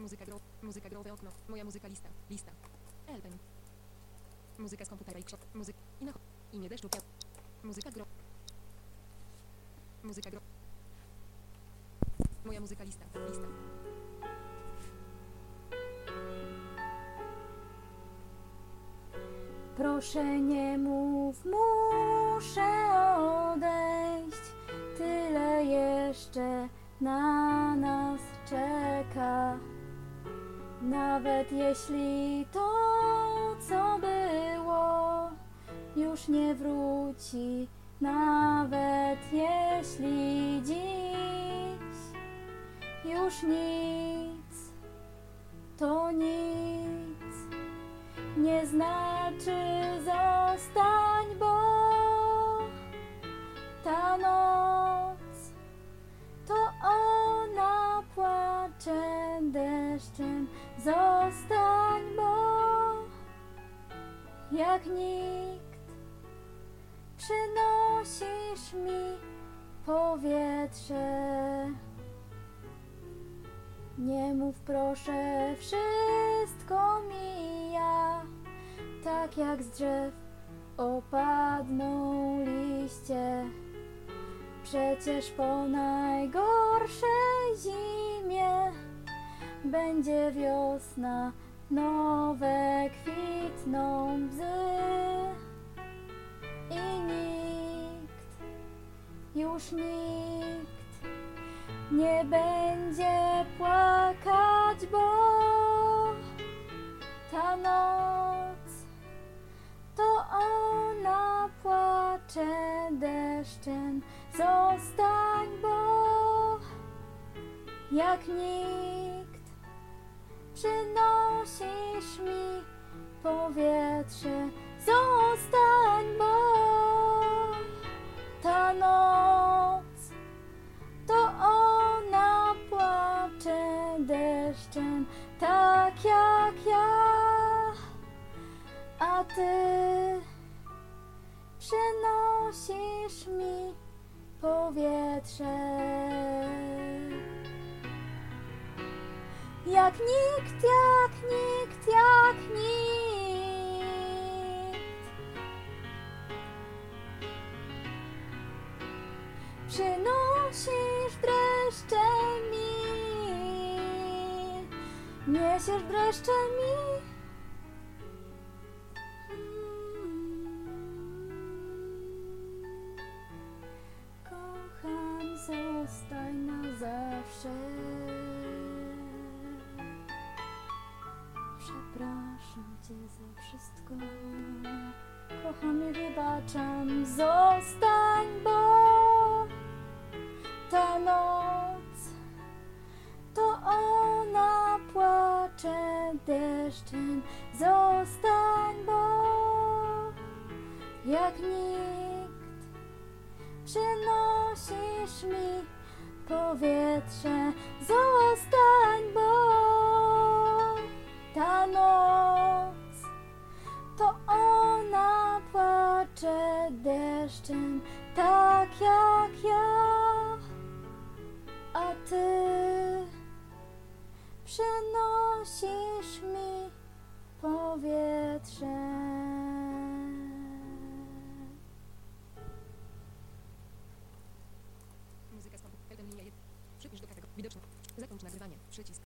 Muzyka growe okno. Moja muzyka lista. Lista. Elpen. Muzyka z komputera i kształt. Muzyk. I na imię deszczu. Muzyka gro. Muzyka gro. Moja muzyka lista. Lista. Proszę nie mów, muszę odejść. Tyle jeszcze na nas czeka. Nawet jeśli to, co było, już nie wróci. Nawet jeśli dziś już nic, to nic nie znaczy zostań, bo ta noc to ona płacze deszczem. Zostań, bo jak nikt przynosisz mi powietrze. Nie mów proszę, wszystko mija, tak jak z drzew opadną liście. Przecież po najgorszej zimie będzie wiosna, nowe kwitną bzy. I już nikt nie będzie płakać, bo ta noc to ona płacze deszczem. Zostań, bo jak nikt przynosisz mi powietrze. Zostań, bo ta noc to ona płacze deszczem, tak jak ja, a ty przynosisz mi powietrze. Jak nikt, jak nikt, jak nikt przynosisz dreszcze mi, niesiesz dreszcze mi. Kocham, zostań na zawsze. Przepraszam cię za wszystko. Kocham i wybaczam. Zostań, bo ta noc to ona płacze deszczem. Zostań, bo jak nikt przynosisz mi powietrze. Zostań, bo ta noc to ona płacze deszczem, tak jak ja, a ty przynosisz mi powietrze. Muzyka z komputera. Elpen linia 1. Przypisz do każdego. Widoczne. Zakończ nagrywanie. Przycisk.